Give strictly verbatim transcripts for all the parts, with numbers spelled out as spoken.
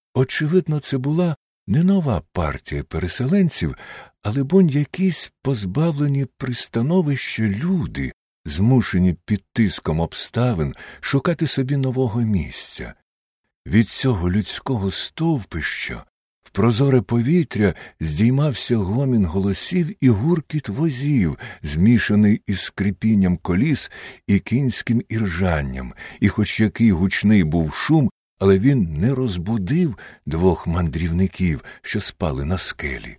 Очевидно, це була не нова партія переселенців, але бонь якісь позбавлені пристановища люди, змушені під тиском обставин шукати собі нового місця. Від цього людського стовпища в прозоре повітря здіймався гомін голосів і гуркіт возів, змішаний із скрипінням коліс і кінським іржанням, і хоч який гучний був шум, але він не розбудив двох мандрівників, що спали на скелі.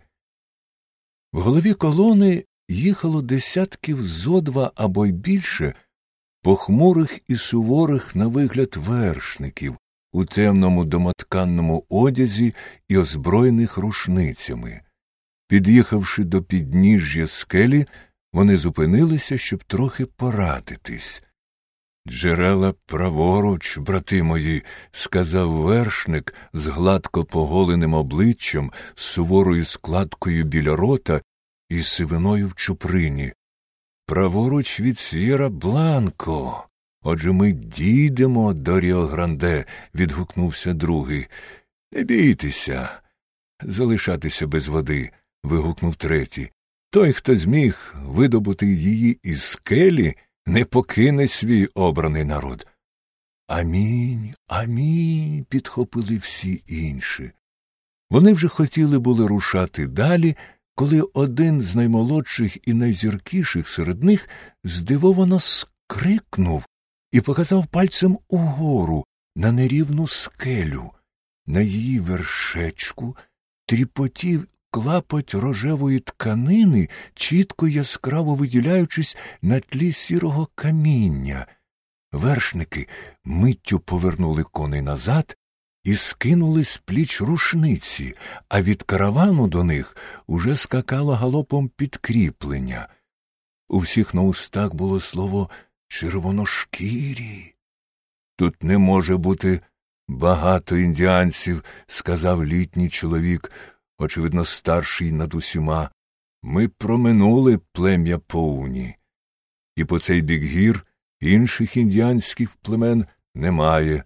В голові колони їхало десятків зо два або й більше похмурих і суворих на вигляд вершників у темному домотканному одязі і озброєних рушницями. Під'їхавши до підніжжя скелі, вони зупинилися, щоб трохи порадитись. «Джерела праворуч, брати мої», – сказав вершник з гладко поголеним обличчям, з суворою складкою біля рота і сивиною в чуприні. «Праворуч від С'єра-Бланко. Отже, ми дійдемо до Ріо-Гранде», – відгукнувся другий. «Не бійтеся залишатися без води», – вигукнув третій. «Той, хто зміг видобути її із скелі, не покине свій обраний народ». «Амінь, амінь», – підхопили всі інші. Вони вже хотіли були рушати далі, коли один з наймолодших і найзіркіших серед них здивовано скрикнув і показав пальцем угору на нерівну скелю. На її вершечку тріпотів клапоть рожевої тканини, чітко яскраво виділяючись на тлі сірого каміння. Вершники миттю повернули коней назад і скинули з пліч рушниці, а від каравану до них уже скакало галопом підкріплення. У всіх на устах було слово «червоношкірі». «Тут не може бути багато індіанців», – сказав літній чоловік, очевидно старший над усіма. «Ми проминули плем'я Поуні, і по цей бік гір інших індіанських племен немає.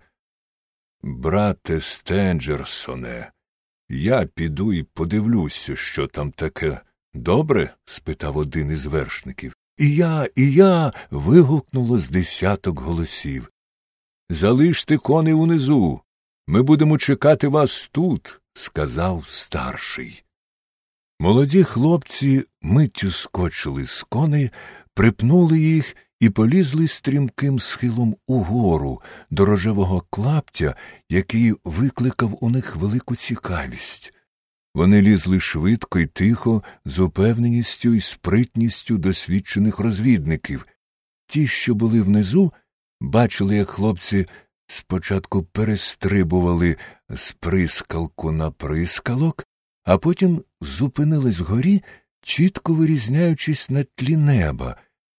Брате Стенджерсоне, я піду і подивлюся, що там таке. Добре?» – спитав один із вершників. «І я, і я!» – вигукнуло з десяток голосів. «Залиште коней унизу, ми будемо чекати вас тут», – сказав старший. Молоді хлопці миттю скочили з коней, припнули їх і полізли стрімким схилом угору до рожевого клаптя, який викликав у них велику цікавість. Вони лізли швидко й тихо, з упевненістю й спритністю досвідчених розвідників. Ті, що були внизу, бачили, як хлопці спочатку перестрибували з прискалку на прискалок, а потім зупинились вгорі, чітко вирізняючись на тлі неба.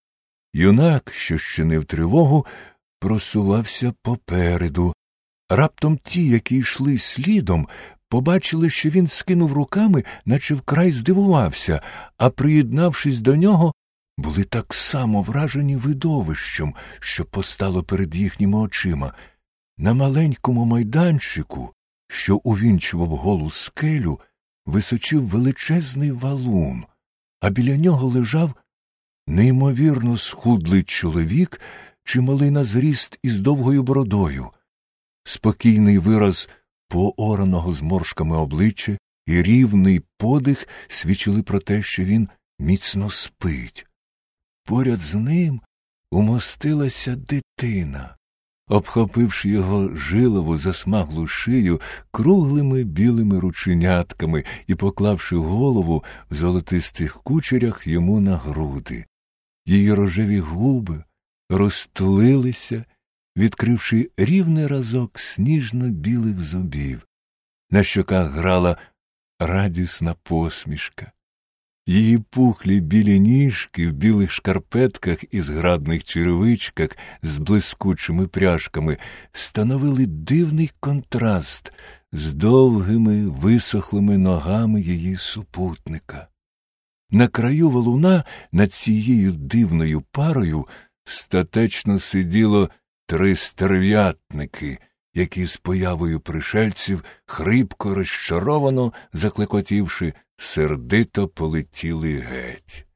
Юнак, що щинив тривогу, просувався попереду. Раптом ті, які йшли слідом, побачили, що він скинув руками, наче вкрай здивувався, а, приєднавшись до нього, були так само вражені видовищем, що постало перед їхніми очима. На маленькому майданчику, що увінчував голу скелю, височив величезний валун, а біля нього лежав неймовірно схудлий чоловік, чималий на зріст із довгою бородою. Спокійний вираз поораного зморшками обличчя і рівний подих свідчили про те, що він міцно спить. Поряд з ним умостилася дитина, обхопивши його жилову засмаглу шию круглими білими рученятками і поклавши голову в золотистих кучерях йому на груди. Її рожеві губи розтулилися, відкривши рівний разок сніжно-білих зубів. На щоках грала радісна посмішка. Її пухлі білі ніжки в білих шкарпетках і зграбних черевичках з блискучими пряжками становили дивний контраст з довгими висохлими ногами її супутника. На краю валуна над цією дивною парою статечно сиділо три стерв'ятники, які з появою пришельців, хрипко, розчаровано заклекотівши, сердито полетіли геть.